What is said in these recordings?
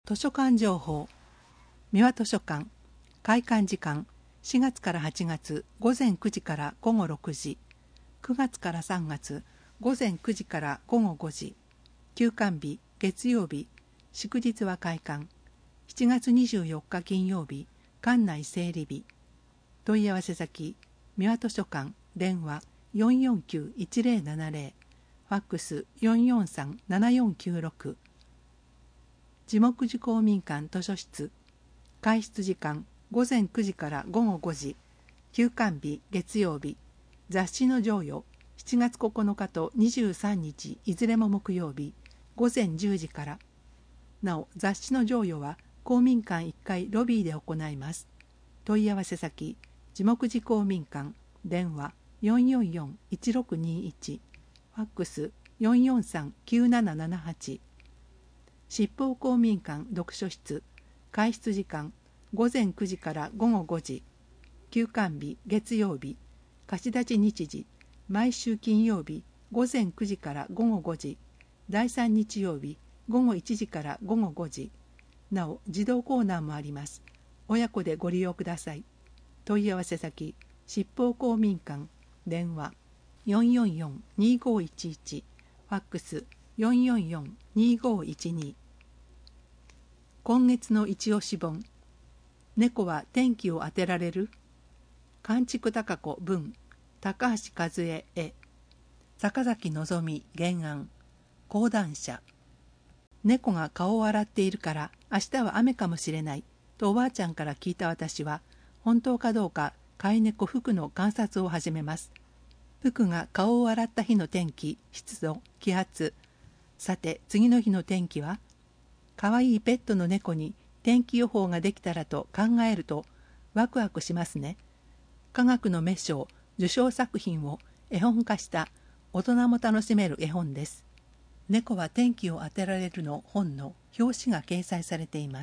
図書館情報。三輪図書館開館時間4月から8月午前9時から午後6時、9月から3月午前9時から午後5時、休館日月曜日、祝日は開館。7月24日金曜日、館内整理日。問い合わせ先、三輪図書館、電話449-1070、ファックス443-7496。地木寺公民館図書室、開室時間午前9時から午後5時、休館日月曜日、雑誌の贈与7月9日と23日いずれも木曜日、午前10時から。なお、雑誌の贈与は公民館1階ロビーで行います。問い合わせ先、地木寺公民館、電話444-1621、ファックス443-9778。七宝公民館読書室、開室時間午前9時から午後5時、休館日月曜日、貸し出し日時毎週金曜日午前9時から午後5時、第3日曜日午後1時から午後5時。なお、児童コーナーもあります。親子でご利用ください。問い合わせ先、七宝公民館、電話444-2511、ファックス444-2512。今月の一押し本、猫は天気を当てられる？関竹貴子文、高橋和恵絵、坂崎のぞみ原案、講談社。猫が顔を洗っているから明日は雨かもしれないとおばあちゃんから聞いた私は、本当かどうか飼い猫福の観察を始めます。福が顔を洗った日の天気、湿度、気圧。さて次の日の天気は？かわいいペットの猫に天気予報ができたらと考えるとワクワクしますね。科学の名賞受賞作品を絵本化した大人も楽しめる絵本です。猫は天気を当てられるの本の表紙が掲載されています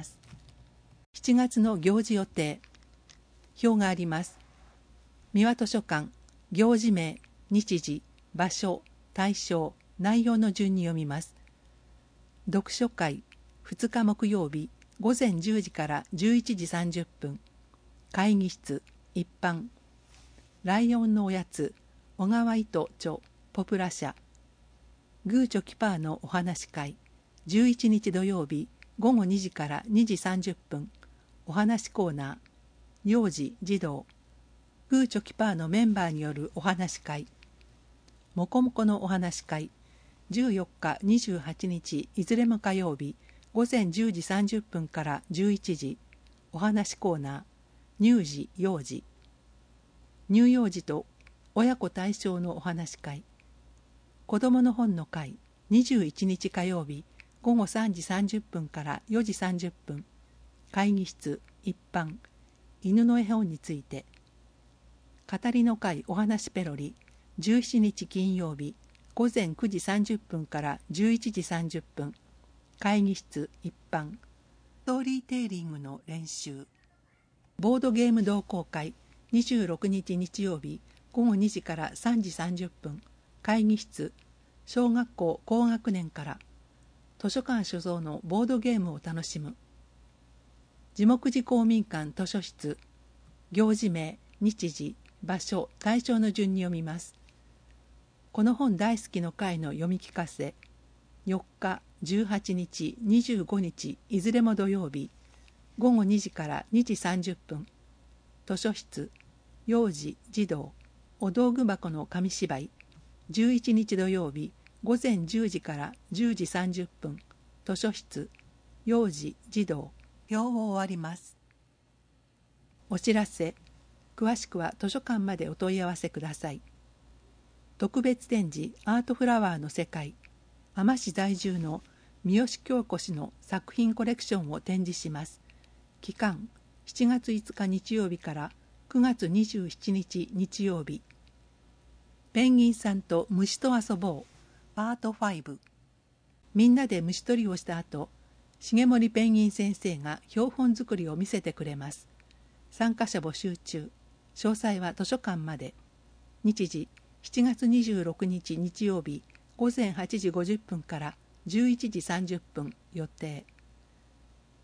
。7月の行事予定。表があります。三輪図書館、行事名、日時、場所、対象、内容の順に読みます。読書会、2日木曜日、午前10時から11時30分。会議室、一般。ライオンのおやつ、小川糸著、ポプラ社。グーチョキパーのお話会、11日土曜日、午後2時から2時30分。お話コーナー、幼児、児童。グーチョキパーのメンバーによるお話会。もこもこのお話会、14日、28日、いずれも火曜日、午前10時30分から11時。お話コーナー、乳児、幼児。乳幼児と親子対象のお話会。子どもの本の会、21日火曜日、午後3時30分から4時30分。会議室、一般。犬の絵本について。語りの会お話ペロリ、17日金曜日、午前9時30分から11時30分。会議室一般。ストーリーテーリングの練習。ボードゲーム同好会、26日日曜日、午後2時から3時30分。会議室、小学校高学年から。図書館所蔵のボードゲームを楽しむ。地木寺公民館図書室、行事名、日時、場所、対象の順に読みます。この本大好きの会の読み聞かせ、4日、18日、25日、いずれも土曜日、午後2時から2時30分。図書室、幼児、児童、お道具箱の紙芝居、11日土曜日、午前10時から10時30分。図書室、幼児、児童。表を終わります。お知らせ。詳しくは図書館までお問い合わせください。特別展示アートフラワーの世界。海士在住の三好京子氏の作品コレクションを展示します。期間7月5日日曜日から9月27日日曜日。ペンギンさんと虫と遊ぼうパート5。みんなで虫取りをした後、重森ペンギン先生が標本作りを見せてくれます。参加者募集中。詳細は図書館まで。日時7月26日日曜日午前8時50分から11時30分予定。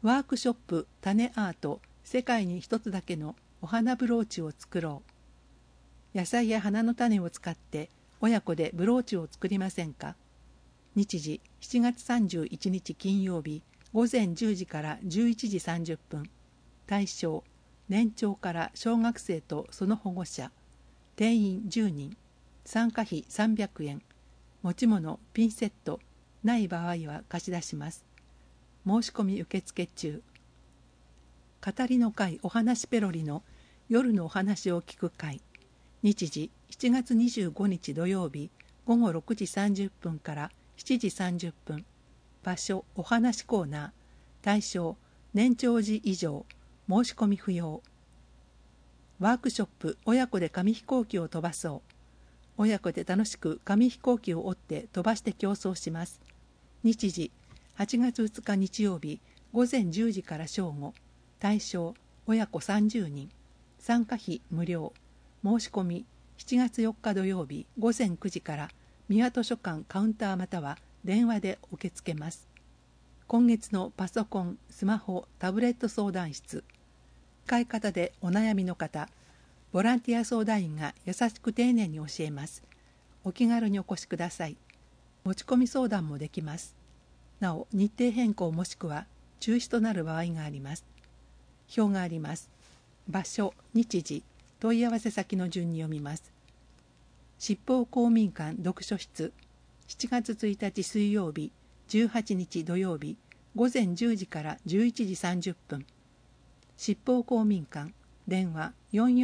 ワークショップ種アート世界に一つだけのお花ブローチを作ろう。野菜や花の種を使って親子でブローチを作りませんか。日時7月31日金曜日午前10時から11時30分。対象年長から小学生とその保護者。定員10人。参加費300円。持ち物ピンセットない場合は貸し出します。申し込み受付中。語りの会お話ペロリの夜のお話を聞く会。日時7月25日土曜日午後6時30分から7時30分。場所お話コーナー。対象年長児以上。申し込み不要。ワークショップ親子で紙飛行機を飛ばそう。親子で楽しく紙飛行機を折って飛ばして競争します。日時8月2日日曜日午前10時から正午。対象親子30人。参加費無料。申し込み7月4日土曜日午前9時から三輪図書館カウンターまたは電話で受け付けます。今月のパソコン、スマホ、タブレット相談室。使い方でお悩みの方、ボランティア相談員が優しく丁寧に教えます。お気軽にお越しください。持ち込み相談もできます。なお、日程変更もしくは中止となる場合があります。表があります。場所、日時、問い合わせ先の順に読みます。七宝公民館読書室、7月1日水曜日、18日土曜日、午前10時から11時30分。七宝公民館、電話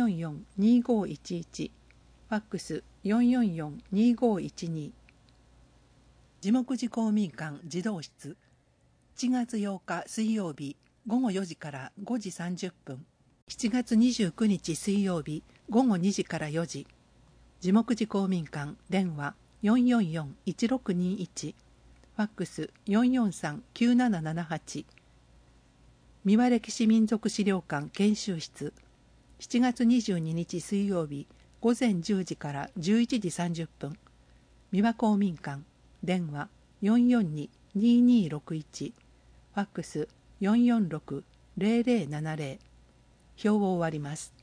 444-2511、ファックス444-2512。地木寺公民館児童室、7月8日水曜日、午後4時から5時30分。7月29日水曜日、午後2時から4時。地木寺公民館、電話444-1621、ファックス443-9778。三輪歴史民族資料館研修室、7月22日水曜日午前10時から11時30分。三輪公民館、電話442-2261、ファックス446-0070。表を終わります。